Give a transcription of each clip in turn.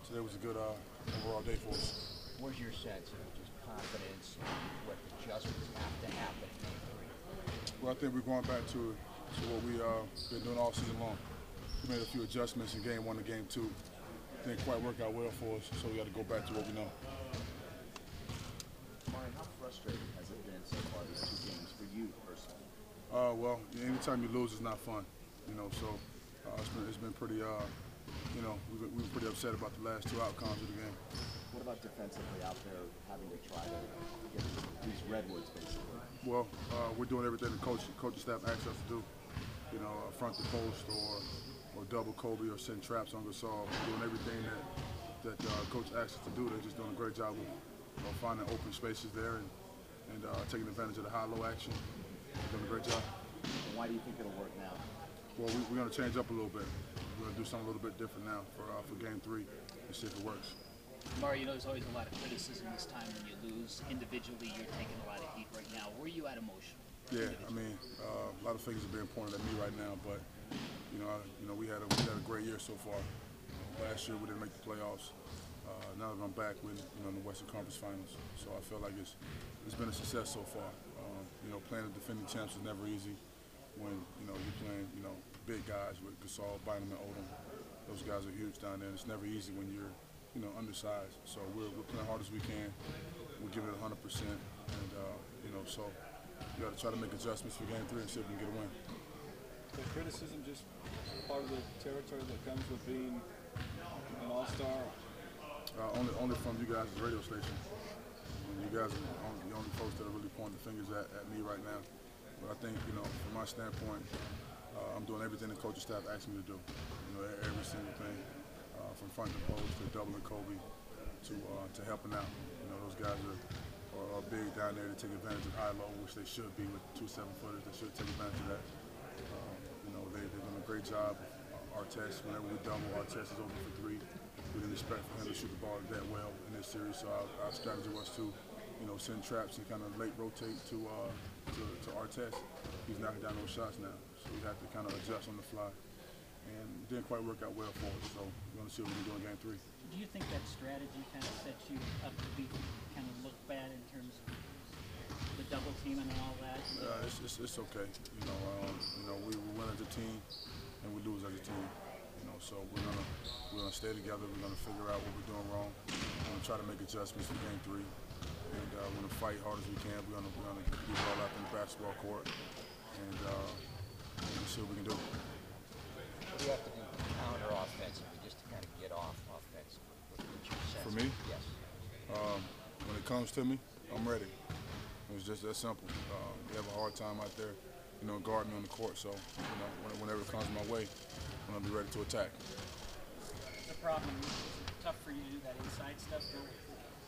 today was a good overall day for us. Where's your sense of just confidence and what adjustments have to happen in game three? Well, I think we're going back to what we been doing all season long. We made a few adjustments in game one and game two. Didn't quite work out well for us, so we got to go back to what we know. Mario, how frustrating has it been so far these two games for you personally? Well, anytime you lose, it's not fun. So it's been pretty. We've been pretty upset about the last two outcomes of the game. What about defensively out there having to try to get these redwoods basically? Well, we're doing everything the coaching staff asks us to do. Front the post or double Kobe or send traps on Gasol. We're doing everything that coach asks us to do. They're just doing a great job of finding open spaces there and taking advantage of the high-low action. They're doing a great job. And why do you think it'll work now? Well, we're going to change up a little bit. We're going to do something a little bit different now for game three and see if it works. Mario, there's always a lot of criticism this time when you lose. Individually, you're taking a lot of heat right now. Where are you at emotionally? Yeah, I mean, a lot of fingers are being pointed at me right now, but we had a great year so far. Last year we didn't make the playoffs. Now that I'm back, we're in the Western Conference Finals, so I feel like it's been a success so far. Playing the defending champs is never easy when you're playing big guys with Gasol, Bynum, and Odom. Those guys are huge down there, and it's never easy when you're undersized. So we're playing hard as we can. We're giving it 100%, and so we got to try to make adjustments for game three and see if we can get a win. The criticism just part of the territory that comes with being an all-star? Only from you guys' radio station. You guys are the only folks that are really pointing the fingers at me right now. But I think, from my standpoint, I'm doing everything the coaching staff asks me to do. Every single thing, from front to post to doubling Kobe to helping out. Those guys are big down there to take advantage of high-low, which they should be with 2 7-footers. They should take advantage of that. They've done a great job. Artest, whenever we double, Artest is open for three. We didn't expect for him to shoot the ball that well in this series, so our strategy was to, send traps and kind of late rotate to Artest. He's knocking down those shots now, so we have to kind of adjust on the fly. And it didn't quite work out well for us, so we're going to see what we can do in game three. Do you think that strategy kind of sets you up to be kind of look bad in terms of the double team and all that? It's okay. We win as a team and we lose as a team. So we're gonna stay together. We're gonna figure out what we're doing wrong. We're gonna try to make adjustments for game three, and we're gonna fight hard as we can. We're gonna get the ball out in the basketball court, and see what we can do. What do you have to do counter offensively just to kind of get off offensively? What's your sense? For me? Yes. When it comes to me, I'm ready. It's just that simple. We have a hard time out there, guarding me on the court. So, whenever it comes my way, I'm gonna be ready to attack. The problem is it tough for you to do that inside stuff, go with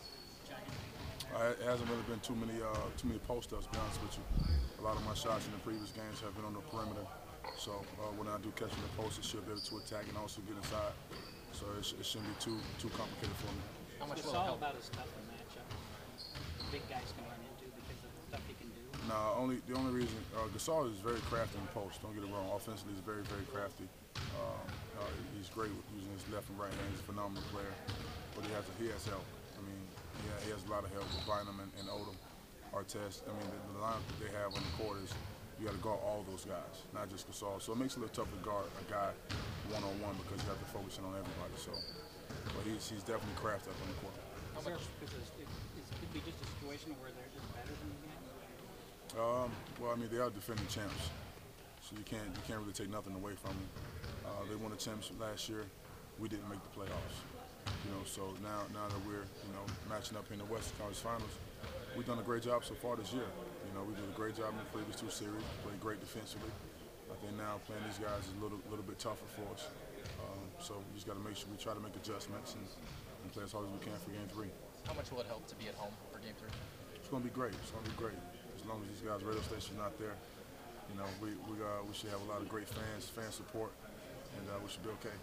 giant. It hasn't really been too many post-ups, to be honest with you. A lot of my shots in the previous games have been on the perimeter. So when I do catch in the post, it should be able to attack and also get inside. So it shouldn't be too complicated for me. How much will it help? About as tough a matchup big guys can run into because of the stuff he can do? No, the only reason Gasol is very crafty in the post. Don't get it wrong. Offensively, he's very, very crafty. He's great with using his left and right hand. He's a phenomenal player, but he has help. I mean, he has a lot of help with Bynum and Odom, Artest. I mean, the lineup that they have on the court is you got to guard all those guys, not just Gasol. So it makes it a little tougher to guard a guy one-on-one because you have to focus in on everybody. So, but he's definitely crafty up on the court. How much? Because it could be just a situation where they're just better than you guys. Well, I mean, they are defending champs, so you can't really take nothing away from them. They won the championship last year. We didn't make the playoffs. So now that we're matching up in the Western Conference Finals, we've done a great job so far this year. We did a great job in the previous 2 series. Played great defensively. I think now playing these guys is a little bit tougher for us. So we just got to make sure we try to make adjustments and play as hard as we can for game three. How much will it help to be at home for game three? It's going to be great. It's going to be great. As long as these guys' radio station's not there, we should have a lot of great fan support, and we should be okay.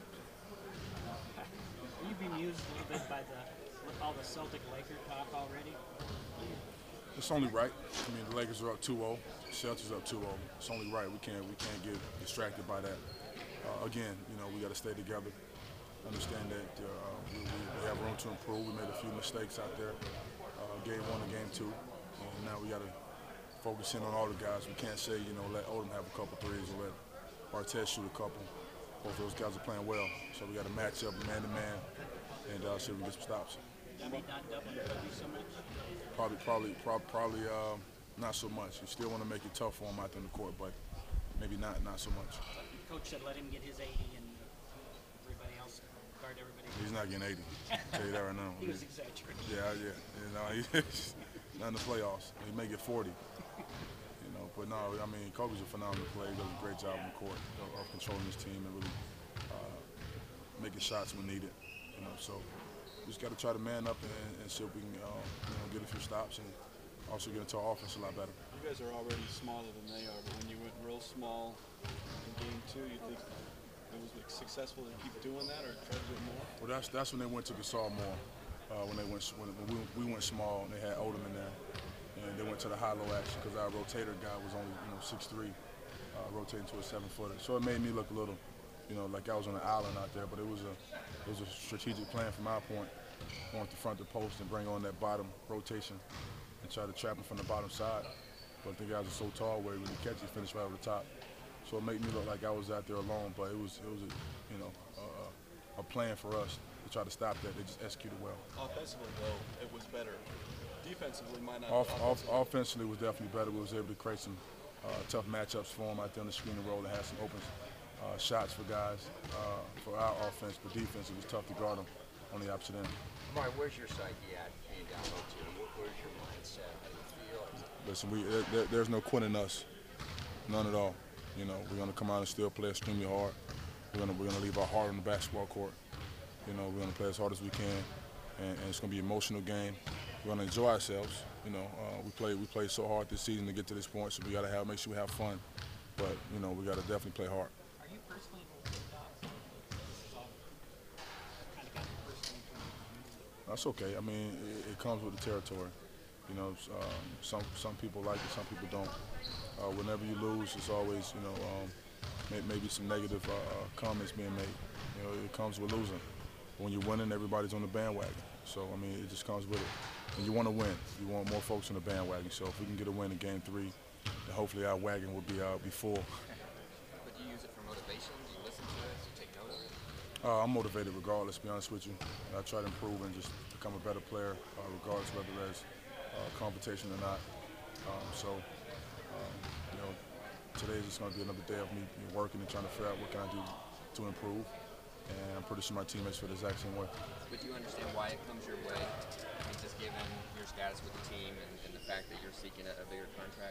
Are you bemused a little bit by all the Celtic-Laker talk already? It's only right. I mean, the Lakers are up 2-0. Celtics up 2-0. It's only right. We can't get distracted by that. Again, we got to stay together. Understand that we to improve. We made a few mistakes out there, game 1 and game 2, and now we got to focus in on all the guys. We can't say, let Odom have a couple threes or let Bartez shoot a couple. Both those guys are playing well, so we got to match up man-to-man and see if we can get some stops. Are they not doubling Kobe so much? Probably not so much. You still want to make it tough for him out there in the court, but maybe not so much. Coach said let him get his 80 and everybody else guard everybody. He's not getting 80. I'll tell you that right now. He was exaggerating. Yeah. He's not in the playoffs. He may get 40. But no, I mean, Kobe's a phenomenal player. He does a great job on the court of controlling his team and really making shots when needed. So we just got to try to man up and see if we can get a few stops and also get into our offense a lot better. You guys are already smaller than they are, but when you went real small in game 2, you think it was successful to keep doing that or try to do it more? Well, that's when they went to Gasol more. When we went small and they had Odom in there. And they went to the high-low action because our rotator guy was only 6'3", rotating to a 7-footer. So it made me look a little, like I was on an island out there. But it was a strategic plan from our point, going to front the post and bring on that bottom rotation and try to trap him from the bottom side. But the guys are so tall where when you catch it, finish right over the top. So it made me look like I was out there alone. But it was a plan for us to try to stop that. They just executed well. Offensively, though, it was better. Defensively, might not. Offensively was definitely better. We was able to create some tough matchups for them out there on the screen and roll and had some open shots for guys for our offense. But defense, it was tough to guard them on the opposite end. Mark, where's your psyche at being down 0-2? Where's your mindset? How do you feel? Listen, there's no quitting us, none at all. We're going to come out and still play extremely hard. We're going to leave our heart on the basketball court. We're going to play as hard as we can, and it's going to be an emotional game. We're going to enjoy ourselves. We played so hard this season to get to this point, so we got to make sure we have fun. But we got to definitely play hard. Are you personally kind of got personally? That's okay. I mean, it comes with the territory. Some people like it, some people don't. Whenever you lose, it's always maybe some negative comments being made. It comes with losing. When you're winning, everybody's on the bandwagon. So I mean, it just comes with it. And you want to win. You want more folks on the bandwagon. So if we can get a win in Game 3, then hopefully our wagon will be full. But do you use it for motivation? Do you listen to it? Do you take note of it? I'm motivated regardless, to be honest with you. I try to improve and just become a better player, regardless whether there's competition or not. Today is just going to be another day of me working and trying to figure out what can I do to improve. And I'm pretty sure my teammates feel the exact same way. But do you understand why it comes your way? Just given your status with the team and the fact that you're seeking a bigger contract?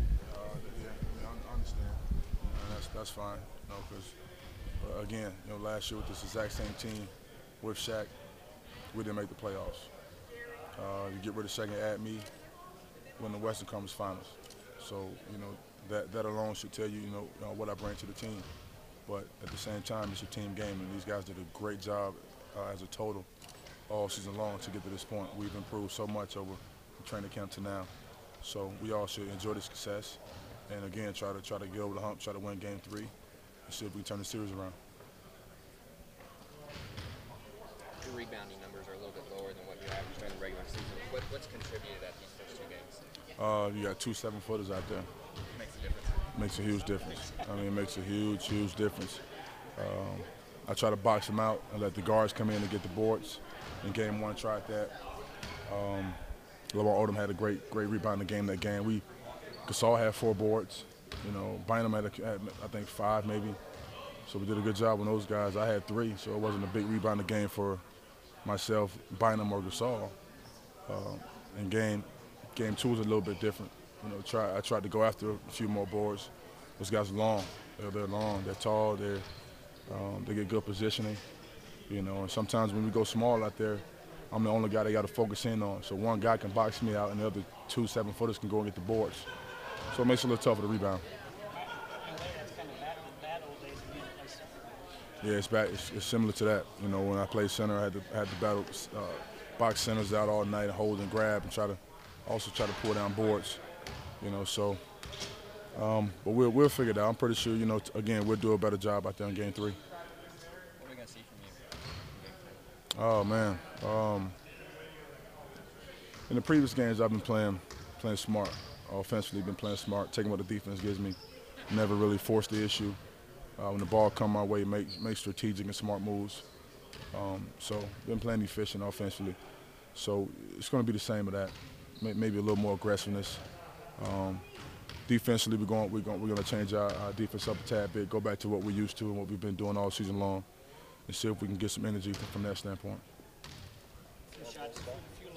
I understand. And that's fine. Because, again, last year with this exact same team with Shaq, we didn't make the playoffs. You get rid of Shaq and add me, win the Western Conference Finals. So, that alone should tell you, what I bring to the team. But at the same time, it's a team game, and these guys did a great job as a total all season long to get to this point. We've improved so much over the training camp to now. So we all should enjoy the success, and again, try to get over the hump, try to win Game 3, and see if we can turn the series around. Your rebounding numbers are a little bit lower than what you averaged during the regular season. What's contributed at these first 2 games? You got 2 7-footers out there. Makes a difference. Makes a huge difference. I mean, it makes a huge difference. I try to box them out and let the guards come in and get the boards. In Game 1, tried that. Lamar Odom had a great rebounding game that game. Gasol had 4 boards. Bynum had I think 5 maybe. So we did a good job on those guys. I had 3, so it wasn't a big rebounding game for myself, Bynum, or Gasol. And Game 2 was a little bit different. I tried to go after a few more boards. Those guys are long. They're long. They're tall. They get good positioning. And sometimes when we go small out there, I'm the only guy they got to focus in on. So one guy can box me out, and the other 2 7-footers can go and get the boards. So it makes it a little tougher to rebound. Yeah, it's back. It's similar to that. When I played center, I had to battle box centers out all night and hold and grab and try to pull down boards. But we'll figure it out. I'm pretty sure, again, we'll do a better job out there in Game 3. What are we going to see from you in Game Oh man, in the previous games I've been playing smart. Offensively, been playing smart, taking what the defense gives me. Never really forced the issue. When the ball come my way, make strategic and smart moves. So been playing efficient offensively. So it's going to be the same of that. Maybe a little more aggressiveness. Defensively, we're going to change our defense up a tad bit, go back to what we used to and what we've been doing all season long, and see if we can get some energy from that standpoint. Few shots, a few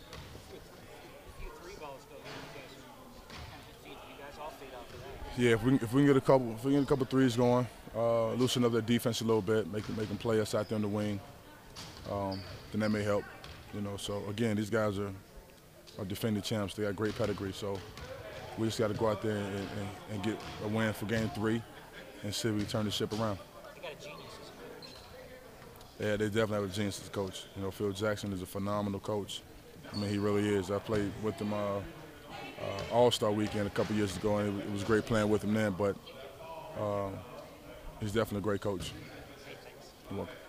three balls go in. You guys kind of feed you guys all feed off of that. Yeah, if we can get a couple threes going, loosen up their defense a little bit, make them play us out there on the wing, then that may help. You know, so again, these guys are defending champs. They got great pedigree, so we just got to go out there and get a win for Game 3 and see if we turn the ship around. They got a genius as a coach. Yeah, they definitely have a genius as a coach. You know, Phil Jackson is a phenomenal coach. I mean, he really is. I played with him All-Star Weekend a couple years ago, and it was great playing with him then, but he's definitely a great coach. Hey, thanks. You're welcome.